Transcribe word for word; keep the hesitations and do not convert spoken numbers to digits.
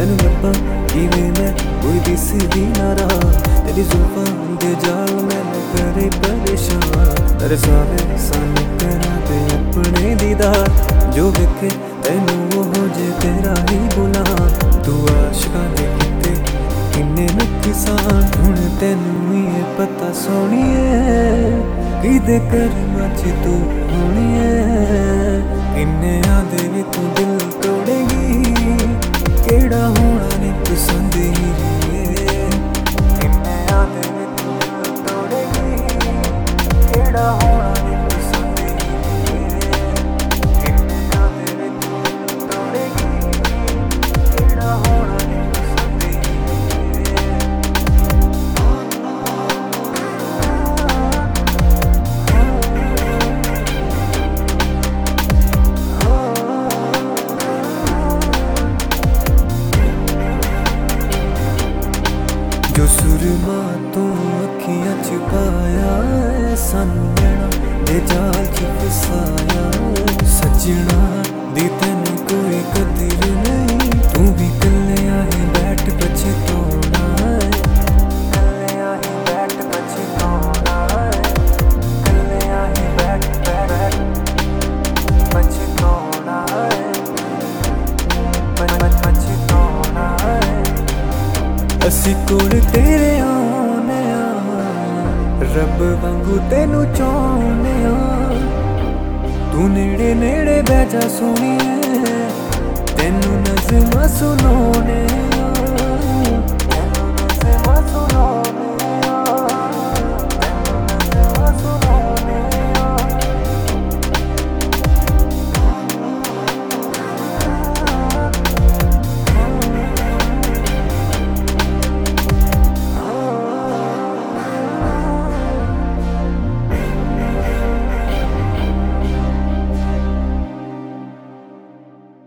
तेनू लब्बा किवें मैं कोई दिसदी ना राह तेरी जुल्फां दे जाल मैनू करे परेशान तरसावे सानू तेरा ते अपने दीदार जो वेखे तेनू ओहो जे तेरा ही बुला तू आशिकां दे किते किन्ने नुकसान हुण तेनू ही पता सोहणीए किदे कर्मां च तू होनी है किन्ने आंदे वे तू दिल तोड़ेगी केड़ा होना नी पसंद हीरे किन्ने आंदे वे तू दिल तोड़ेगी केड़ा होना नी पसंद हीरे किन्ने आंदे वे तू दिल तोड़ेगी केड़ा होना नी पसंद हीरे जो सुरमा तू अखियां च पाया सानू नैना दे जाल च फसाया सजना दी तैनू कोई कदर नहीं तू भी कल्लिया ही बैठ पछताना कल्लिया ही बैठ पछताना कल्लिया ही बैठ बैठ पछताना पछताना असी कोल तेरे आने रब वांगू तेनू चाहने तू नेड़े नेड़े बैजा सोहणीए तेनू नज़मां सुनाउने